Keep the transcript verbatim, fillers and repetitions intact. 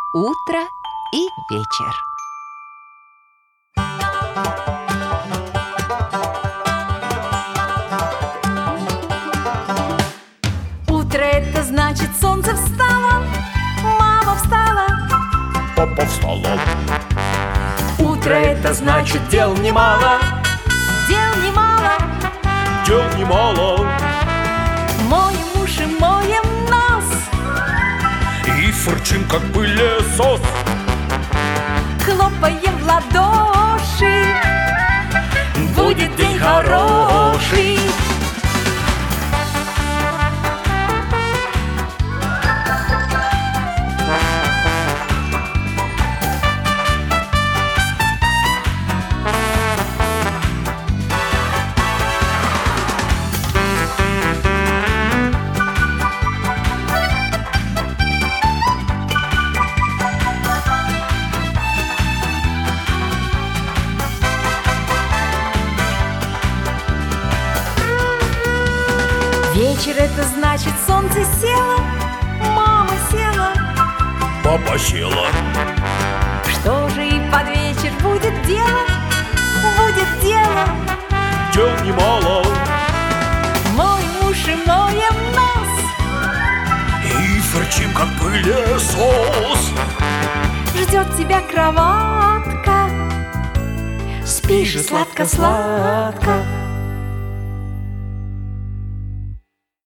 Утро и вечер. Утро — это значит, солнце встало, мама встала, папа встала. Утро — это значит, дел немало, дел немало, Дел немало. моем уши, моем нос, И фырчим, как пылесос. хлопаем в ладоши. Будет день хороший. Вечер — это значит, солнце село, мама села. Папа села. Что же и под вечер будет дело, будет дело. Дел немало. Моем уши, моем нос, И фырчим, как пылесос. ждет тебя кроватка. Спи же сладко-сладко.